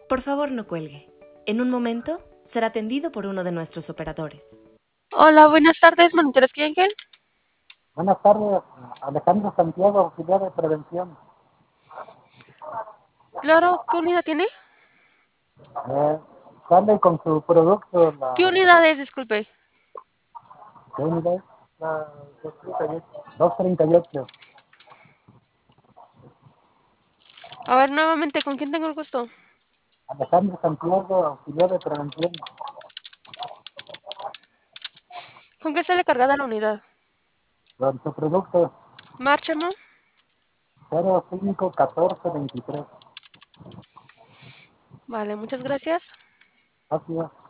Por favor, no cuelgue. En un momento será atendido por uno de nuestros operadores. Hola, buenas tardes, monitores Ángel. Buenas tardes, Alejandro Santiago, auxiliar de prevención. Claro, ¿qué unidad tiene? Sale con su producto ¿Qué la unidad es? Disculpe. ¿qué unidad es? La 238. A ver, nuevamente, ¿con quién tengo el gusto? Alejandro Santiago, auxiliar de prevención. ¿Con qué sale cargada la unidad? Con su producto Márchame. 051423. Vale, muchas gracias. Así es.